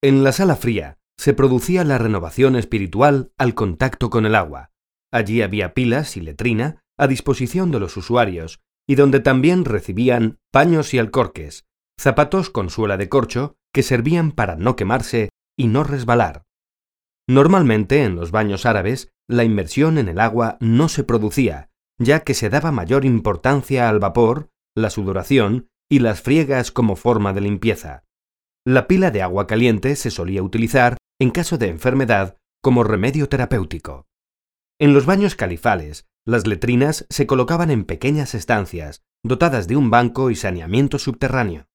En la sala fría se producía la renovación espiritual al contacto con el agua. Allí había pilas y letrina a disposición de los usuarios y donde también recibían paños y alcorques, zapatos con suela de corcho que servían para no quemarse y no resbalar. Normalmente en los baños árabes la inmersión en el agua no se producía, ya que se daba mayor importancia al vapor, la sudoración y las friegas como forma de limpieza. La pila de agua caliente se solía utilizar, en caso de enfermedad, como remedio terapéutico. En los baños califales, las letrinas se colocaban en pequeñas estancias, dotadas de un banco y saneamiento subterráneo.